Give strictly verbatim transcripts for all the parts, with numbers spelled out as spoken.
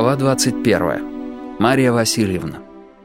Глава двадцать первая. Мария Васильевна.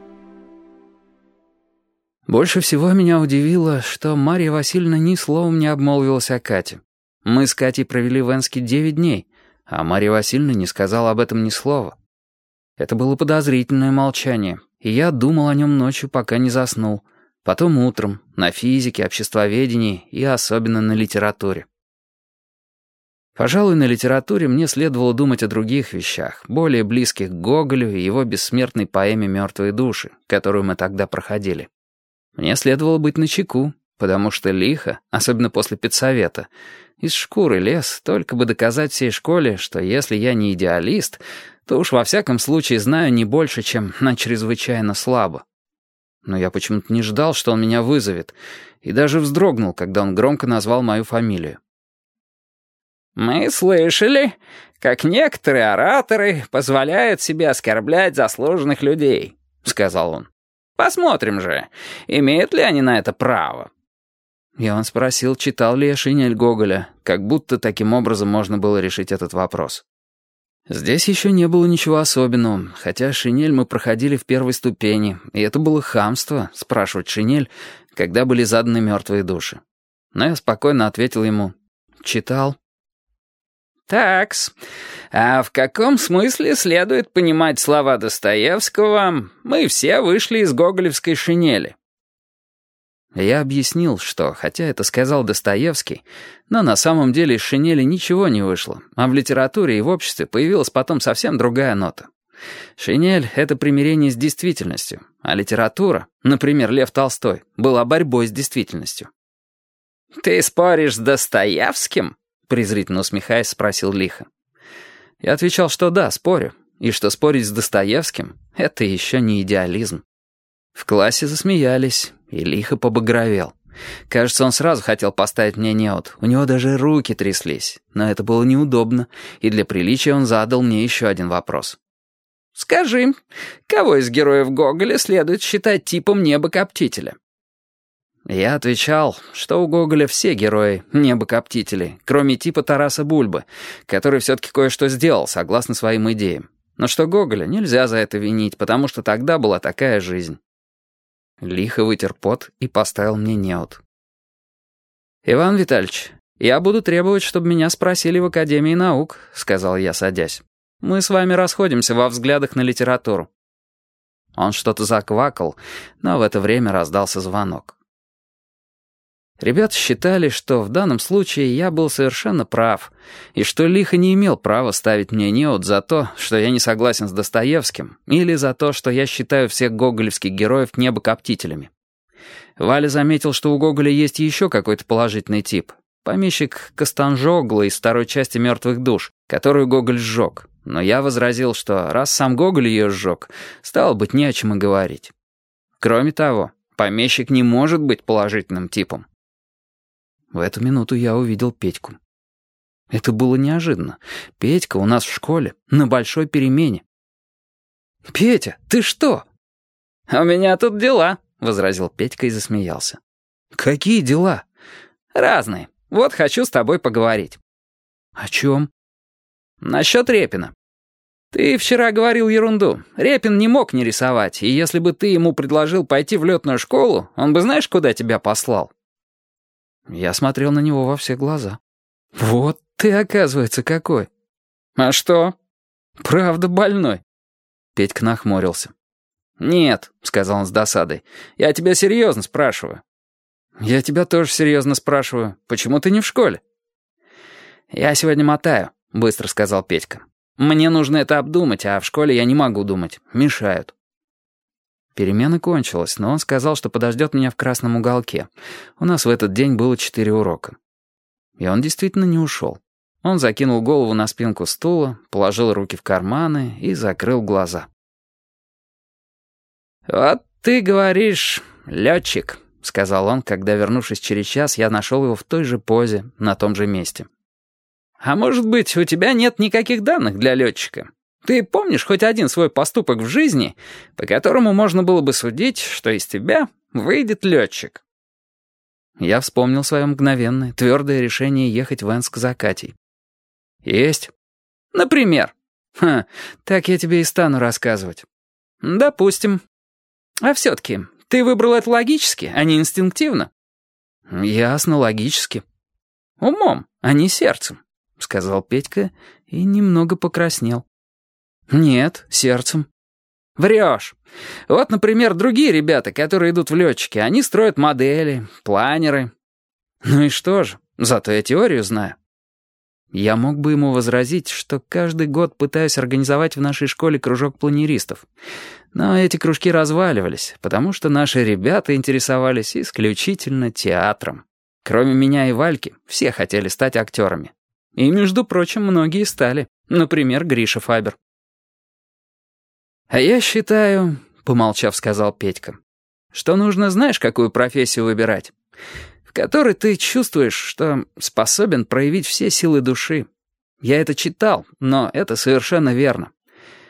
Больше всего меня удивило, что Мария Васильевна ни словом не обмолвилась о Кате. Мы с Катей провели в Энске девять дней, а Мария Васильевна не сказала об этом ни слова. Это было подозрительное молчание, и я думал о нем ночью, пока не заснул. Потом утром, на физике, обществоведении и особенно на литературе. Пожалуй, на литературе мне следовало думать о других вещах, более близких к Гоголю и его бессмертной поэме «Мертвые души», которую мы тогда проходили. Мне следовало быть начеку, потому что лихо, особенно после педсовета, из шкуры лез, только бы доказать всей школе, что если я не идеалист, то уж во всяком случае знаю не больше, чем на чрезвычайно слабо. Но я почему-то не ждал, что он меня вызовет, и даже вздрогнул, когда он громко назвал мою фамилию. «Мы слышали, как некоторые ораторы позволяют себе оскорблять заслуженных людей», — сказал он. «Посмотрим же, имеют ли они на это право». И он спросил, читал ли я «Шинель» Гоголя, как будто таким образом можно было решить этот вопрос. Здесь еще не было ничего особенного, хотя «Шинель» мы проходили в первой ступени, и это было хамство — спрашивать «Шинель», когда были заданы мертвые души. Но я спокойно ответил ему «читал». «Такс, а в каком смысле следует понимать слова Достоевского «мы все вышли из гоголевской шинели»?» Я объяснил, что, хотя это сказал Достоевский, но на самом деле из шинели ничего не вышло, а в литературе и в обществе появилась потом совсем другая нота. Шинель — это примирение с действительностью, а литература, например, Лев Толстой, была борьбой с действительностью. «Ты споришь с Достоевским?» — презрительно усмехаясь, спросил лихо. Я отвечал, что да, спорю, и что спорить с Достоевским — это еще не идеализм. В классе засмеялись, и лихо побагровел. Кажется, он сразу хотел поставить мне неуд, у него даже руки тряслись, но это было неудобно, и для приличия он задал мне еще один вопрос. «Скажи, кого из героев Гоголя следует считать типом небокоптителя?» Я отвечал, что у Гоголя все герои небокоптители, кроме типа Тараса Бульбы, который все-таки кое-что сделал, согласно своим идеям. Но что Гоголя нельзя за это винить, потому что тогда была такая жизнь. Лихо вытер пот и поставил мне неуд. «Иван Витальевич, я буду требовать, чтобы меня спросили в Академии наук», — сказал я, садясь. «Мы с вами расходимся во взглядах на литературу». Он что-то заквакал, но в это время раздался звонок. Ребята считали, что в данном случае я был совершенно прав, и что лихо не имел права ставить мне неуд за то, что я не согласен с Достоевским, или за то, что я считаю всех гоголевских героев небокоптителями. Валя заметил, что у Гоголя есть еще какой-то положительный тип. Помещик Костанжогла из второй части «Мертвых душ», которую Гоголь сжег. Но я возразил, что раз сам Гоголь ее сжег, стало быть, не о чем и говорить. Кроме того, помещик не может быть положительным типом. В эту минуту я увидел Петьку. Это было неожиданно. Петька у нас в школе, на большой перемене. «Петя, ты что?» «У меня тут дела», — возразил Петька и засмеялся. «Какие дела?» «Разные. Вот хочу с тобой поговорить». «О чем?» «Насчет Репина. Ты вчера говорил ерунду. Репин не мог не рисовать, и если бы ты ему предложил пойти в летную школу, он бы знаешь, куда тебя послал?» Я смотрел на него во все глаза. «Вот ты, оказывается, какой!» «А что?» «Правда больной!» Петька нахмурился. «Нет», — сказал он с досадой, — «я тебя серьезно спрашиваю». «Я тебя тоже серьезно спрашиваю. Почему ты не в школе?» «Я сегодня мотаю», — быстро сказал Петька. «Мне нужно это обдумать, а в школе я не могу думать. Мешают». Перемена кончилась, но он сказал, что подождет меня в красном уголке. У нас в этот день было четыре урока. И он действительно не ушел. Он закинул голову на спинку стула, положил руки в карманы и закрыл глаза. «Вот ты говоришь, летчик», — сказал он, когда, вернувшись через час, я нашел его в той же позе, на том же месте. «А может быть, у тебя нет никаких данных для летчика? Ты помнишь хоть один свой поступок в жизни, по которому можно было бы судить, что из тебя выйдет летчик?» Я вспомнил свое мгновенное, твердое решение ехать в Энск за Катей. «Есть». «Например?» Ха, так я тебе и стану рассказывать. Допустим. А все-таки ты выбрал это логически, а не инстинктивно? Ясно, логически. Умом, а не сердцем, сказал Петька и немного покраснел. Нет, сердцем. Врешь. Вот, например, другие ребята, которые идут в летчики, они строят модели, планеры. Ну и что же, зато я теорию знаю. Я мог бы ему возразить, что каждый год пытаюсь организовать в нашей школе кружок планеристов. Но эти кружки разваливались, потому что наши ребята интересовались исключительно театром. Кроме меня и Вальки, все хотели стать актерами. И, между прочим, многие стали. Например, Гриша Фабер. «А я считаю, — помолчав, сказал Петька, — что нужно, знаешь, какую профессию выбирать, в которой ты чувствуешь, что способен проявить все силы души. Я это читал, но это совершенно верно.